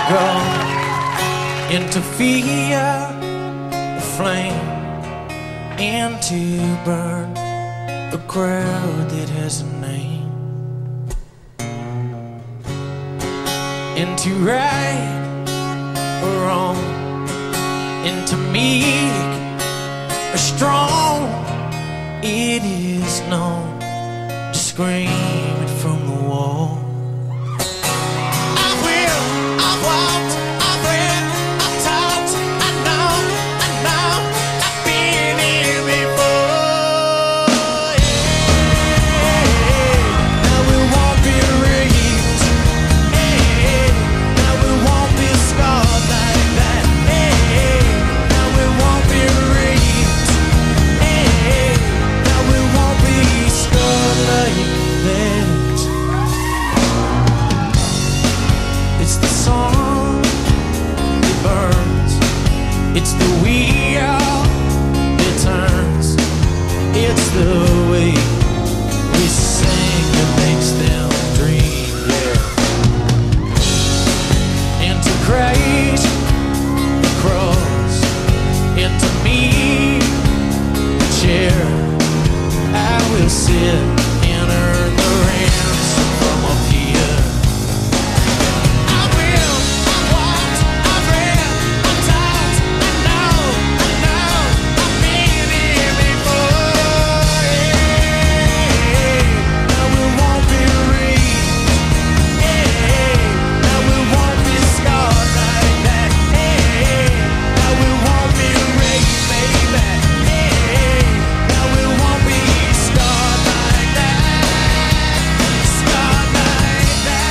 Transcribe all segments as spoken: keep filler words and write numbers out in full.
go into fear, a flame, and to burn a crowd that has a name, and to right or wrong, and to make or strong. It is known to scream it from the wall. I will, I won't, I will, I talked, I know, I know, I've been here before. Yeah. Now we won't be raped. Yeah. Now we won't be scarred like that. Yeah. Now we won't be raped. Yeah. Now we won't be scarred like that. It's the song that burns. It's the wheel that turns. It's the way we sing that makes them dream, yeah. And to Christ the cross, and to me the chair, I will sit and earn the ransom from up here. I will, I won't, I read, I talked, I know, I know, I've been here before. Yeah. Now we won't be raped. Yeah. Now we won't be scarred like that. Yeah. Now we won't be raped, baby. Yeah. Now we won't be scarred like that. Scarred like that.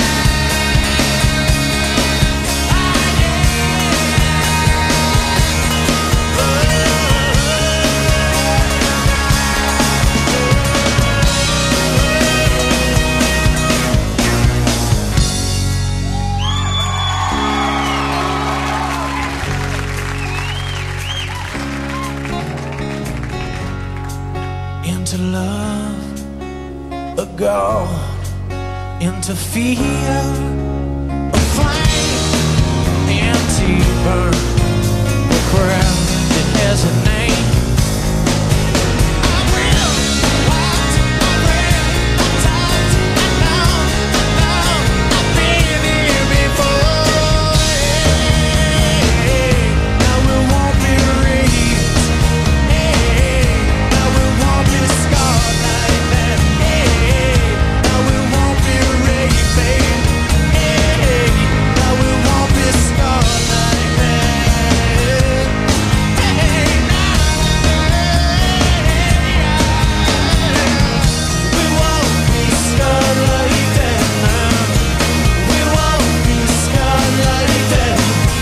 Into love, a go, into fear, a flame, and to burn a crowd that has a name. I will, I won't, I read, I talked, I know, I know, I've been here before. Yeah. Now we won't be raped. Yeah. Now we won't be scarred like that. Yeah. Now we won't be raped, babe. Yeah. Now we won't be scarred like that. Hey, now. We won't be scarred like that now. We won't be scarred like that.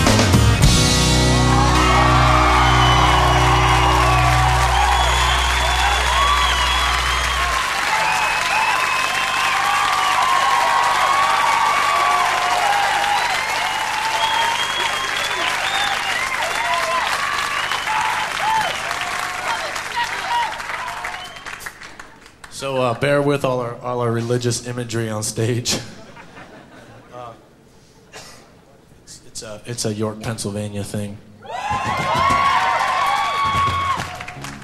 So uh, bear with all our all our religious imagery on stage. Uh, it's, it's a it's a York, Pennsylvania thing.